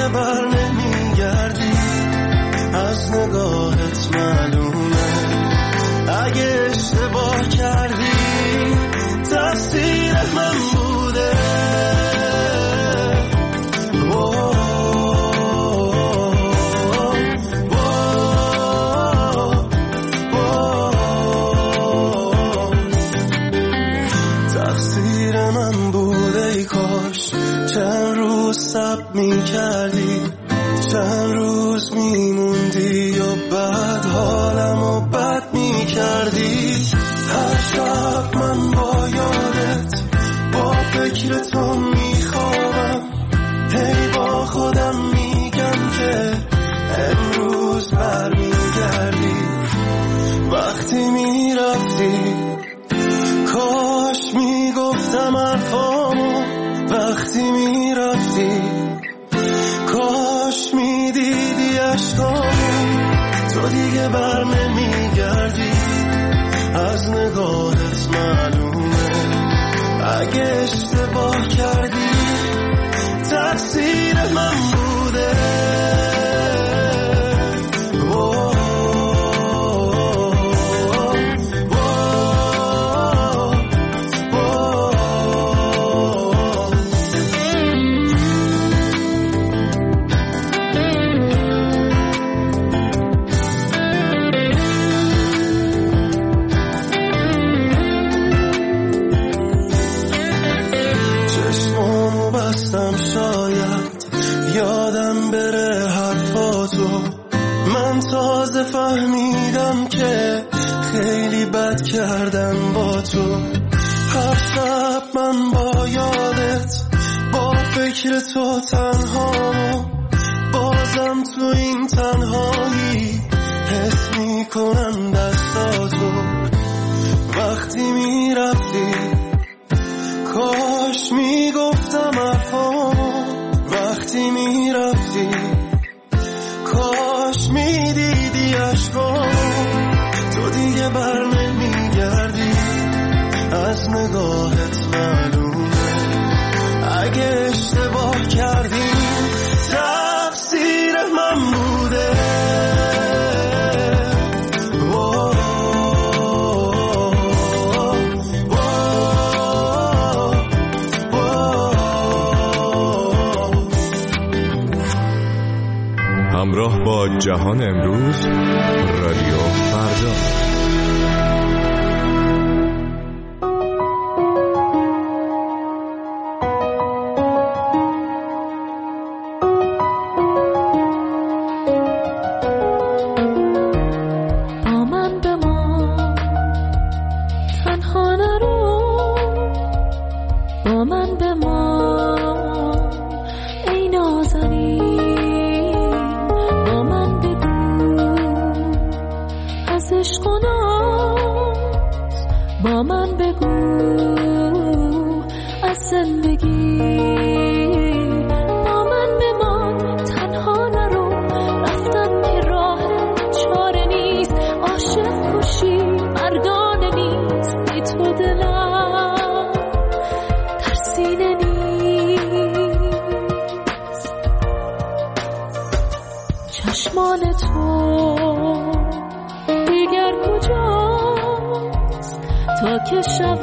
دیگه بر نمیگردی، از نگاهت معلومه اگه اشتباه کردی تقصیر من بوده. تقصیر من بوده، ای کاش چند روز صبر میکردی، چند روز میموندی و بعد حالمو بد میکردی. هر شب من با یادت با فکر تو میخوابم، هی با خودم میگم که امروز برمیگردی. وقتی میرفتی کاش میگفتم حرفامو، وقتی میرفتی کاش میدیدی عشقامو. تو دیگه بر نمیگردی، از نگاهت معلومه اگه اشتباه کردی تقصیر من بوده. فهمیدم که خیلی بد کردم با تو. هر شب من با یادت با فکر تو تنهامو، بازم تو این تنهایی حس میکنم دستاتو. وقتی میرفتی کاش میگفتم حرفامو، وقتی میرفتی کاش میدیدی عشقامو. تو دیگه بر نمیگردی، از نگاهت معلومه اگه اشتباه کردی تقصیر من بوده. همراه با جهان امروز، رادیو فردا. با من بمان تنها نرو، با من بمان ای نازنین، با من بگو از عشق و ناز، با من بگو از زندگی. با من بمان تنها نرو، رفتن که راه چاره نیست، عاشق کشی مردانه نیست، بی تو دلم در سینه نیست. چشمان تو دیگر کجاست تا که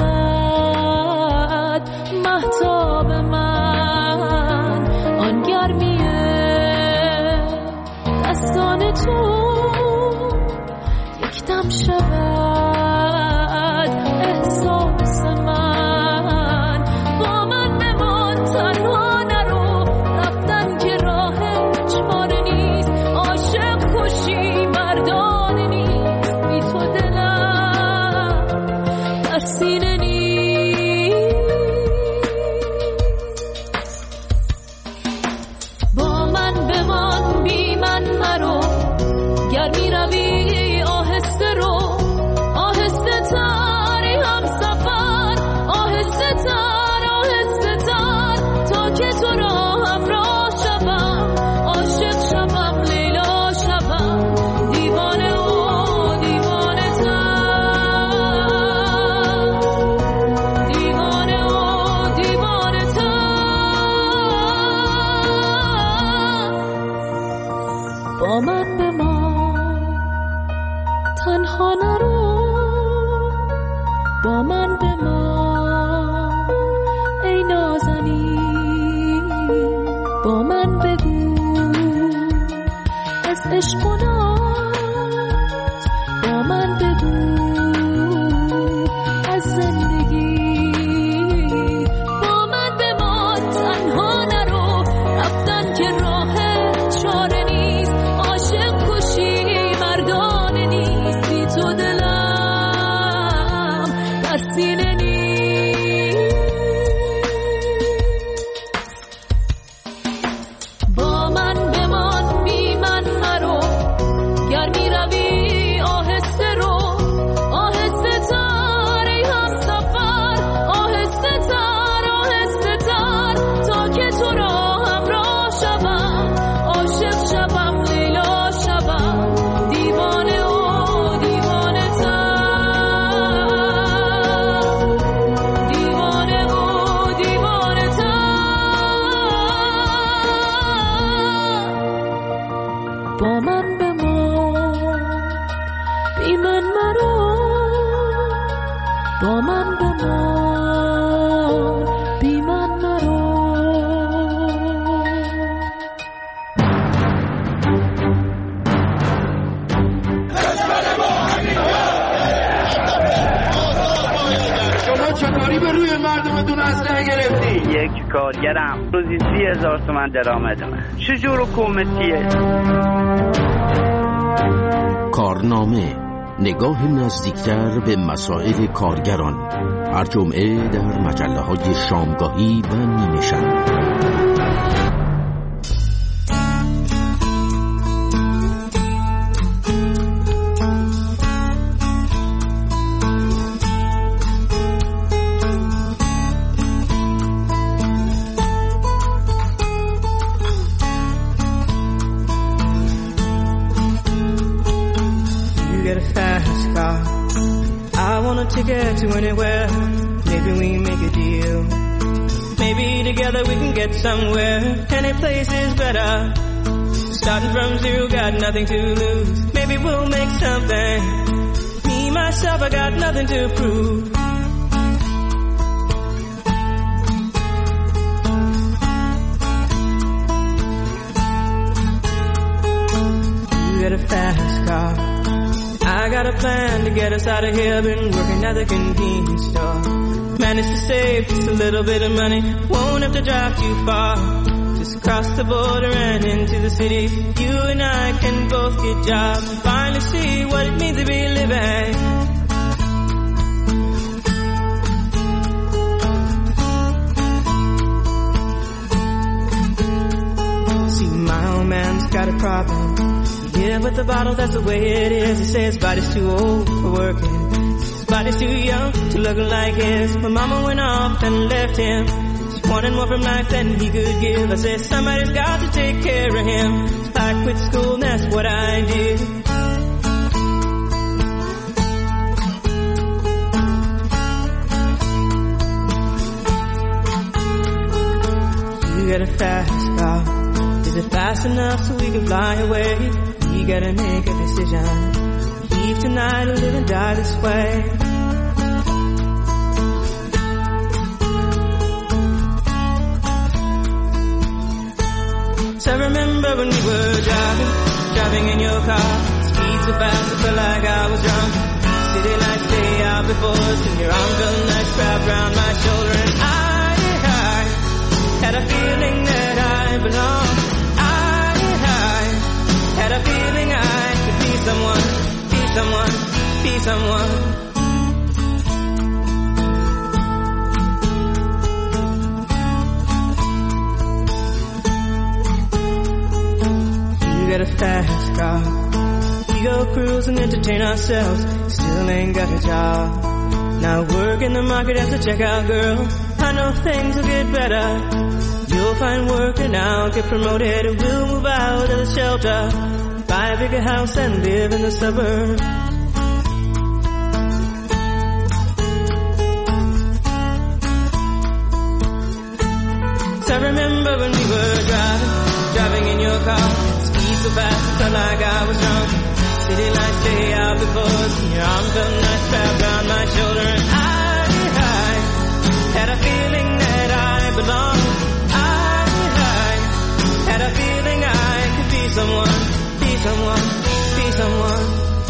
شود مهتاب من، آن گرمیه دستان تو یک دم شود احساس من. با من بمان تنها نرو، رفتن که راه چاره نیست، عاشق کشی مردانه نیست، بی تو دلم در سینه نیست. با من بمان بی من مرو، گر می روی آهسته رو، نازنی با من بگو از عشق و ناز، با من بگو از زندگی، با من بمان تنها نرو، رفتن که راه چاره نیست، عاشق کشی مردانه نیست، بی تو دلم در سینه نیست. با من بمان بی من مرو، گر می روی آهسته رو، آهسته تر ای هم سفر، آهسته تر تا که تو را همراه شوم، عاشق شوم لیلا شوم، دیوانه و دیوانه تر، دیوانه و دیوانه تر. با من بمان بی من مرو، با من بمان بی من مرو. شما چطوری به روی مردمتون اسلحه گرفتی؟ یک کارگرم روزی 30,000 تومان درآمدمه. چجور حکومتیه؟ کارنامه، نگاه نزدیکتر به مسائل کارگران، هر جمعه در مجله‌های شامگاهی و نیمه شب. Get a fast car, I want a ticket to anywhere. Maybe we make a deal, maybe together we can get somewhere. Any place is better, starting from zero, got nothing to lose. Maybe we'll make something. Me, myself, I got nothing to prove. You get a fast car, I got a plan to get us out of here. Been working at the convenience store, managed to save just a little bit of money. Won't have to drive too far, just cross the border and into the city. You and I can both get jobs and finally see what it means to be living. See, my old man's got a problem. Yeah, but the bottle, that's the way it is. He says his body's too old for working, his body's too young to look like his. My mama went off and left him, she wanted more from life than he could give. I said somebody's got to take care of him, so I quit school and that's what I did. You get a fast car, is it fast enough so we can fly away? We gotta make a decision, leave tonight or live and die this way. So I remember when we were driving in your car, speed so fast I felt like I was drunk. City lights stay out before us and your arm felt nice wrapped around my shoulder. And I had a feeling that I belonged. Had a feeling I could be someone, be someone, be someone. You got a fast car, we go cruise and entertain ourselves. Still ain't got a job, now work in the market as a checkout girl. I know things will get better, you'll find work and I'll get promoted and we'll move out of the shelter, buy a bigger house and live in the suburbs. So I remember when we were driving in your car, speed so fast it felt like I was drunk. City lights stay out before us and your arm felt nice wrapped around my shoulder. And I had a feeling that I someone, be someone.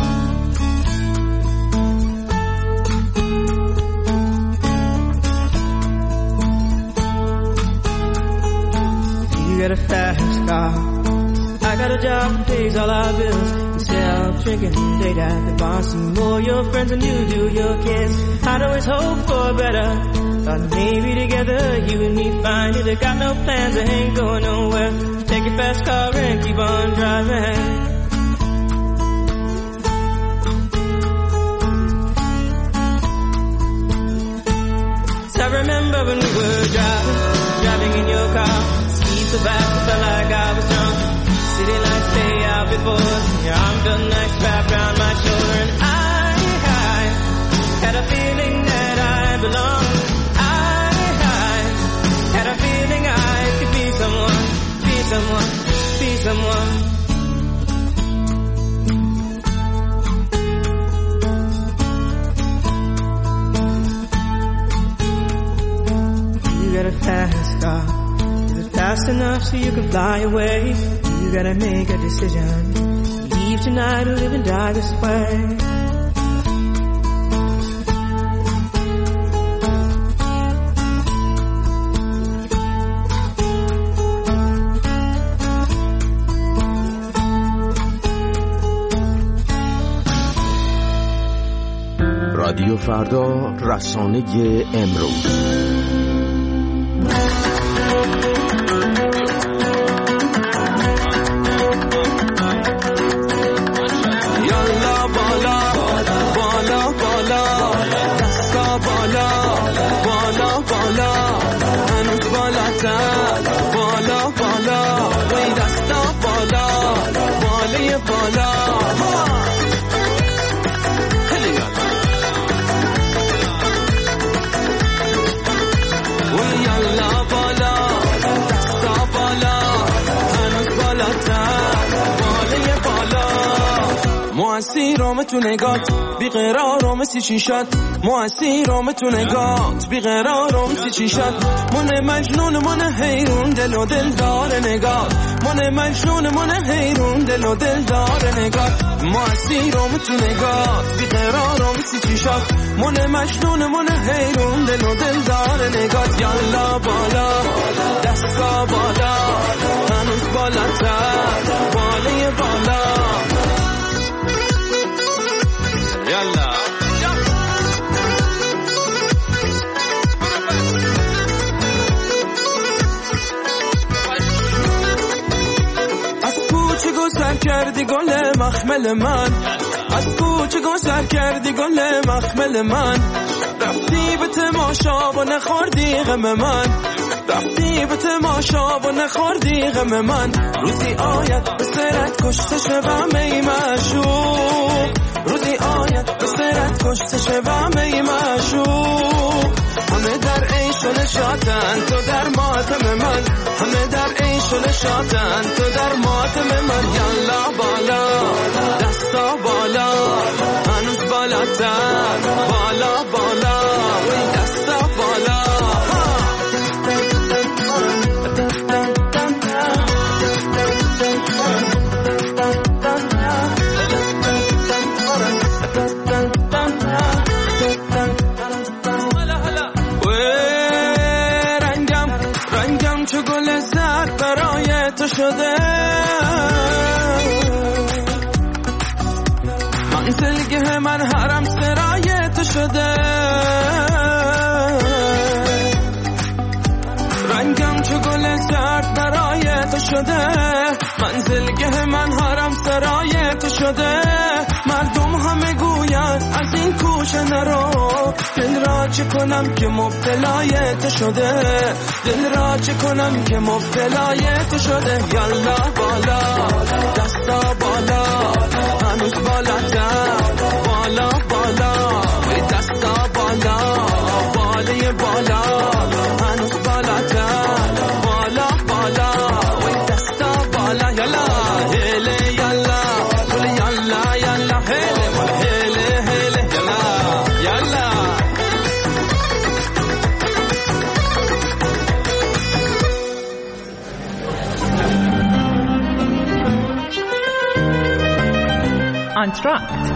You got a fast car, I got a job that pays all our bills. Instead of drinking late at the bar, see more your friends than you do your kids. I'd always hope for better, thought maybe together you and me find it. I got no plans, I ain't going nowhere. Take your fast car and keep on driving. So I remember when we were driving in your car. Speed so fast, I felt like I was drunk. City lights stay out before your arm felt nice wrapped around my shoulder. And I had a feeling that I belonged. I had a feeling I could be someone, be someone, be someone. You got a fast car, is it fast enough so you can fly away? You gotta make a decision, leave tonight or live and die this way. رادیو فردا، رسانه امروز. موسیرام تو نگات بیقرارم سی چی شد موسیرام تو نگات بیقرارم سی چی شد من مجنون من حیرون دل و دل دار نگات من مجنون من حیرون دل و دل دار نگات موسیرام تو نگات بیقرارم سی چی شد من مجنون من حیرون دل و دل دار نگات یالا بالا دستا بالا هنوز بالاتر بالای بالا یالا از کوچه گذر کردی گل مخمل من از کوچه گذر کردی گل مخمل من رفتی به تماشا و نخوردی غم من رفتی به تماشا و نخوردی غم من روزی آید به سرت کشته شوم ای معشوق روزی آید به سرت کشته شوم ای معشوق همه در عیش و نشاطن تو در ماتم من همه در عیش و نشاطن تو در ماتم من یالا بالا دستا بالا هنوز بالاتر بالا بالا وی دستا بالا شده منزلگه من حرم سرای تو شده رنگم چو گل زرد برای تو شده منزلگه من حرم سرای تو شده مردم همه گوین از این کوچه نرو دل را چه کنم که مبتلای تو شده دل را چه کنم که مبتلای تو شده یالا بالا دستا بالا هنوز بالاتر بالا بالا وی دستا بالا بالای بالا هنوز بالاتر بالا بالا وی دستا بالا یالا هله یالا ولی یالا یالا هله هله هله یالا یالا آنتراکت.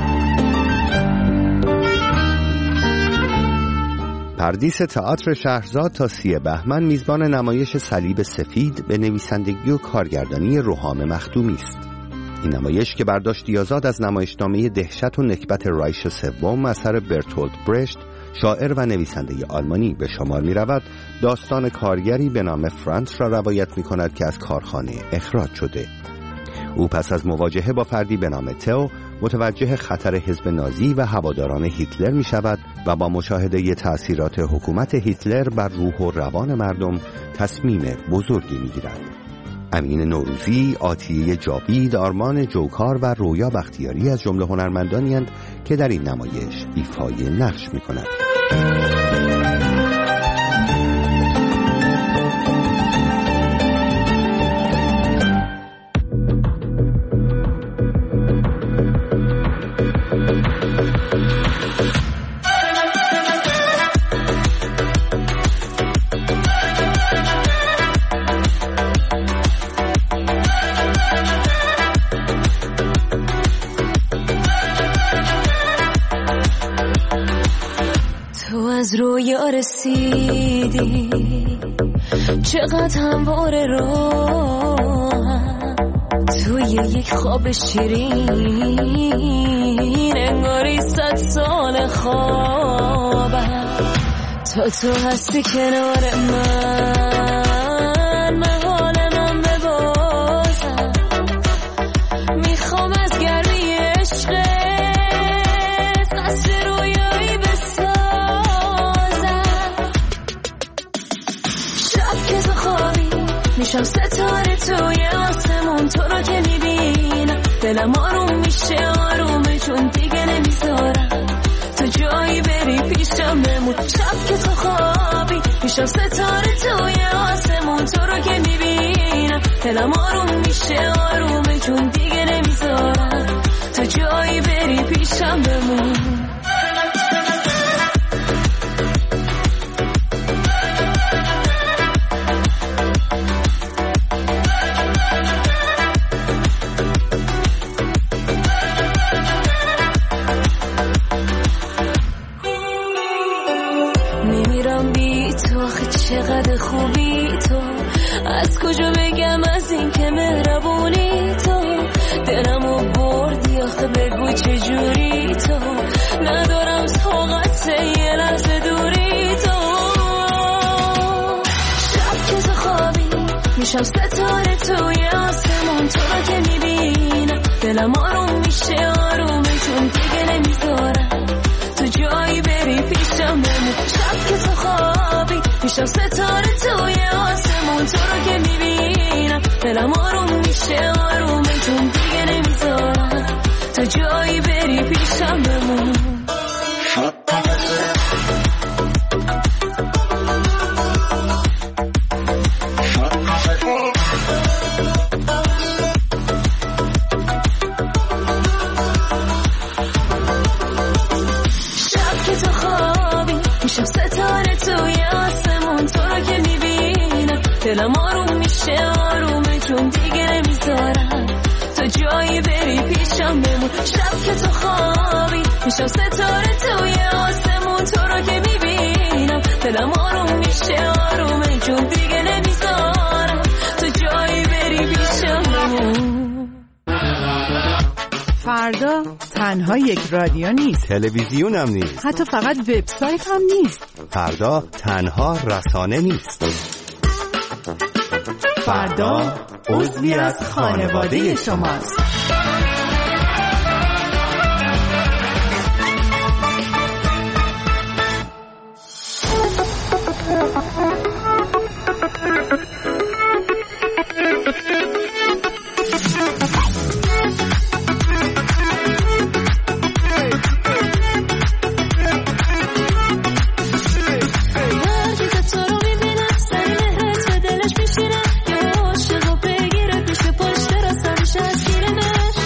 پردیس تئاتر شهرزاد تا 30 بهمن میزبان نمایش صلیب سفید به نویسندگی و کارگردانی روحام مخدومی است. این نمایش که برداشتی آزاد از نمایشنامه دهشت و نکبت رایش سوم اثر برتولد برشت، شاعر و نویسنده آلمانی به شمار می رود، داستان کارگری به نام فرانس را روایت می کند که از کارخانه اخراج شده. او پس از مواجهه با فردی به نام تئو متوجه خطر حزب نازی و هواداران هیتلر می شود و با مشاهده تأثیرات حکومت هیتلر بر روح و روان مردم تصمیم بزرگی می گیرد. امین نوروزی، عاطیه جاوید، آرمان جوکار و رویا بختیاری از جمله هنرمندانی اند که در این نمایش ایفای نقش می کنند. از رویا رسیدی چقدر همواره راهم توی یک خواب شیرین انگاری 100 سال خوابم تا تو هستی کنار من حال من ببازم میخوام از گرمی عشقت قصد رویایی بسازم میشم ستاره توی آسمون تو رو که میبینم دلم آروم میشه آرومه چون دیگه نمیذارم تو جایی بری پیشم بمون شب که تو خوابی میشم ستاره توی آسمون تو رو که میبینم دلم آروم میشه آرومه چون دیگه نمیذارم تو جایی بری پیشم بمون چقدر خوبی تو از کجا بگم از این که مهربونی تو دلمو بردی آخه بگو چجوری تو ندارم طاقت یه لحظه دوری تو شب که تو خوابی میشم ستاره توی آسمون تو رو که میبینم دلم آروم میشه آرومه چون دیگه نمیذارم تو جایی بری پیشم بمون شب که تو خوابی میشم ستاره توی آسمون تو رو که میبینم دلم آروم میشه آرومه چون دیگه نمیذارم تو جایی بری پیشم بمون شب که تو خوابی میشم ستاره توی آسمون تو رو که میبینم دلم آروم میشه آرومه چون دیگه نمیذارم تو جایی بری پیشم بمون شب که تو خوابی میشم ستاره توی آسمون تو رو که میبینم دلم آروم میشه آرومه چون دیگه نمیذارم تو جایی بری پیشم بمون. فردا تنها یک رادیو نیست، تلویزیون هم نیست، حتی فقط وبسایت هم نیست. فردا تنها رسانه نیست. فردا عضوی از خانواده شماست. دلش میشینه یا عاشق و بگیره پیش پشت راستم از گیرنش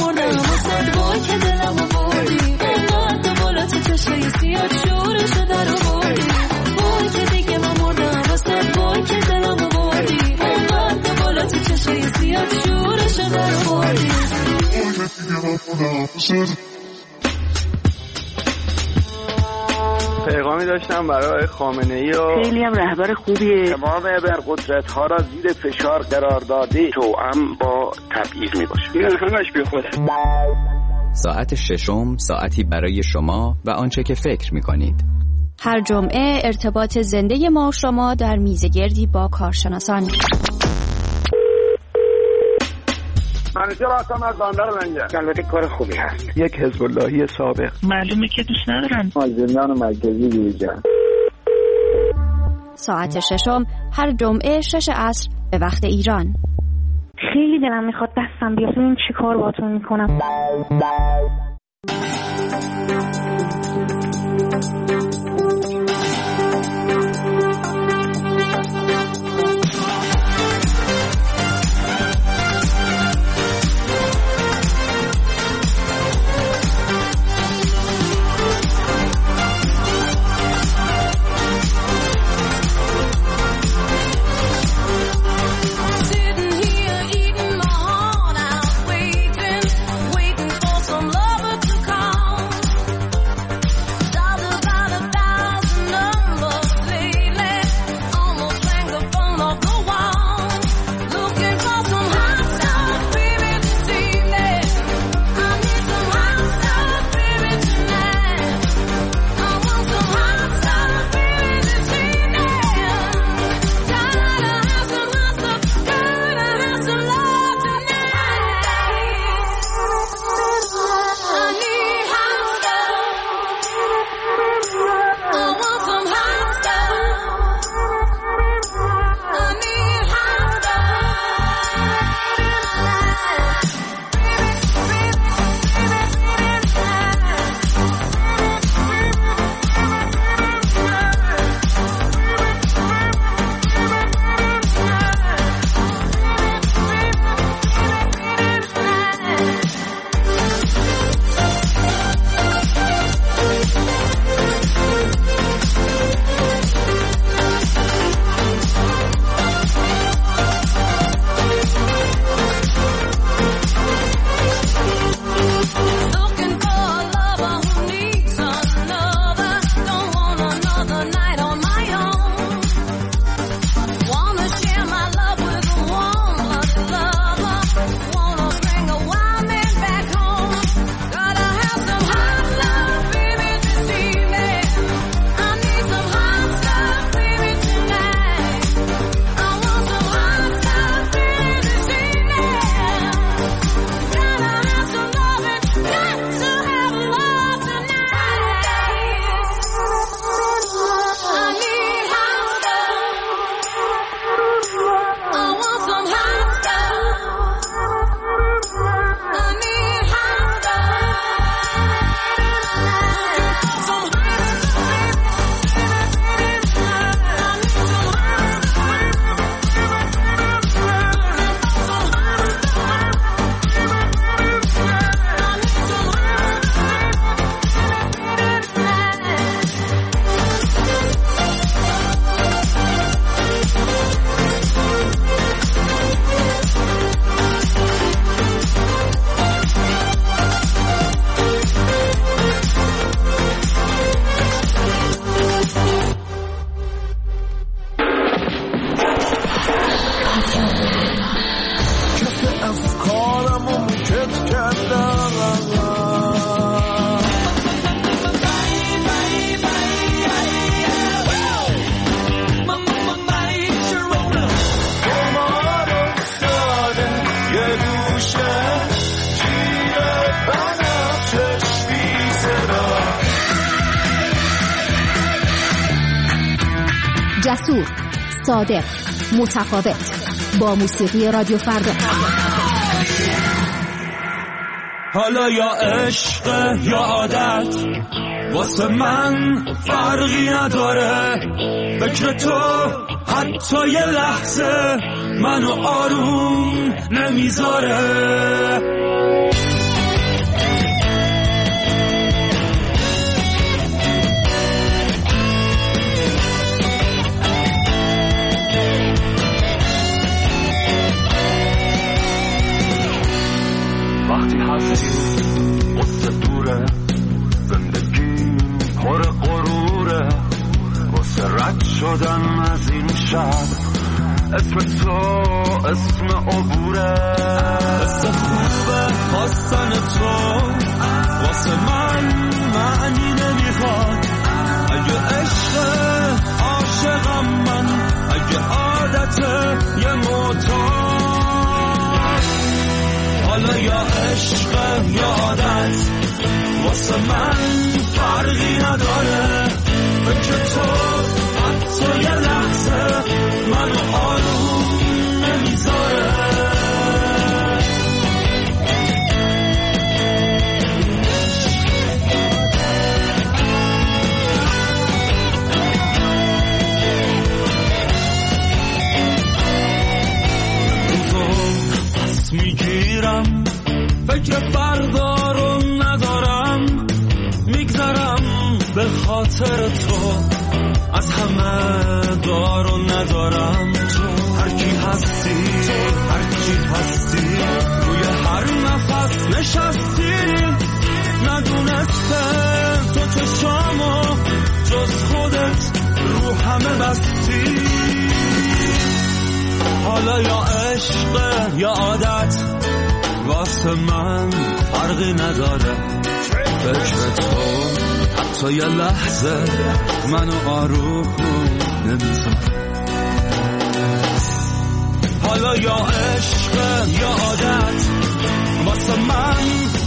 مردم واسه وای که دلمو بردی اونقدر بالا تو چشای سیاه شورشو در آوردی وای که دیگه من مردم واسه وای که دلمو بردی اونقدر بالا تو چشای سیاه شورشو در آوردی پیغامی داشتم برای خامنه‌ای و خیلی هم رهبر خوبیه. تمام ابرقدرت‌ها را زیر فشار قرار داده توأم با تبعیض میباشه. این همش بی خوده. ساعت ششم ساعتی برای شما و آنچه که فکر می‌کنید. هر جمعه ارتباط زنده ما و شما در میزگردی با کارشناسان. منیجر آسان از باندر منجر. البته کار خوبی هست. یک حزب اللهی سابق. معلومه که دوست ندارن. زندان مرکزی دیویجان. ساعت ششم هر جمعه 6 عصر به وقت ایران. خیلی دلم میخواد دستم بیاد ببین چی کار باهاتون میکنم. جسور، صادق، متفاوت، با موسیقی رادیو فردا. حالا یا عشق یا عادت واسه من فرقی نداره، فکر تو حتی یه لحظه منو آروم نمیذاره. واسه دوره، زندگی پر غروره، واسه رد شدن از این شب اسم تو اسم عبوره. اسم خوبه خواستن تو واسه من معنی نمیخواد. اگه عشق عاشقم من، اگه عادت یه معتاد، حالا یا عشق یا عادت واسه من فرقی نداره. که تو حتی یه لحظه منو آروم نمیذاره. میگیرم فکر فردا رو ندارم، میگذرم به خاطر تو، از همه دارو ندارم. تو هر کی هستی، هر چی هستی، روی هر نفس نشستی، ندونسته تو چشامو جز خودت رو همه بستی. حالا یا عشق یا عادت واسه من فرقی نداره. فکر تو حتی یه لحظه منو آروم نمیذاره. حالا یا عشق یا عادت واسه من